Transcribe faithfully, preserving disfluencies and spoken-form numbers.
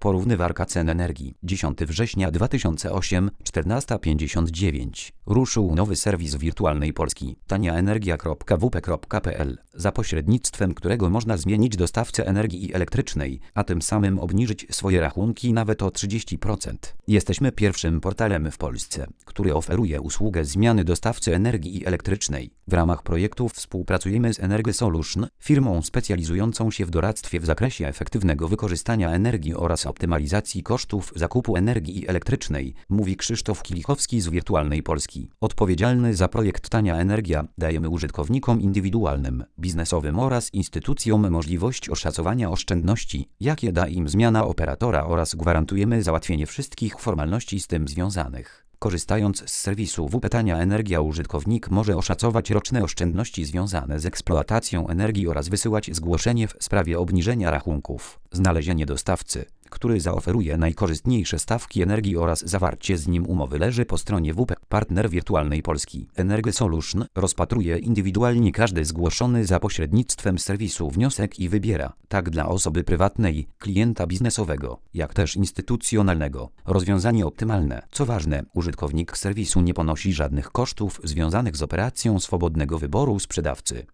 Porównywarka cen energii. dziesiątego września dwa tysiące ósmego, czternasta pięćdziesiąt dziewięć. Ruszył nowy serwis wirtualnej Polski. taniaenergia kropka w p kropka p l, za pośrednictwem którego można zmienić dostawcę energii elektrycznej, a tym samym obniżyć swoje rachunki nawet o trzydzieści procent. Jesteśmy pierwszym portalem w Polsce, który oferuje usługę zmiany dostawcy energii elektrycznej. W ramach projektu współpracujemy z EnergySolution, firmą specjalizującą się w doradztwie w zakresie efektywnego wykorzystania energii oraz optymalizacji kosztów zakupu energii elektrycznej, mówi Krzysztof Kilichowski z Wirtualnej Polski. Odpowiedzialny za projekt Tania Energia dajemy użytkownikom indywidualnym, biznesowym oraz instytucjom możliwość oszacowania oszczędności, jakie da im zmiana operatora, oraz gwarantujemy załatwienie wszystkich formalności z tym związanych. Korzystając z serwisu W P Tania Energia, użytkownik może oszacować roczne oszczędności związane z eksploatacją energii oraz wysyłać zgłoszenie w sprawie obniżenia rachunków. Znalezienie dostawcy, który zaoferuje najkorzystniejsze stawki energii oraz zawarcie z nim umowy leży po stronie W P. Partner Wirtualnej Polski EnergySolution rozpatruje indywidualnie każdy zgłoszony za pośrednictwem serwisu wniosek i wybiera, tak dla osoby prywatnej, klienta biznesowego, jak też instytucjonalnego, rozwiązanie optymalne. Co ważne, użytkownik serwisu nie ponosi żadnych kosztów związanych z operacją swobodnego wyboru sprzedawcy.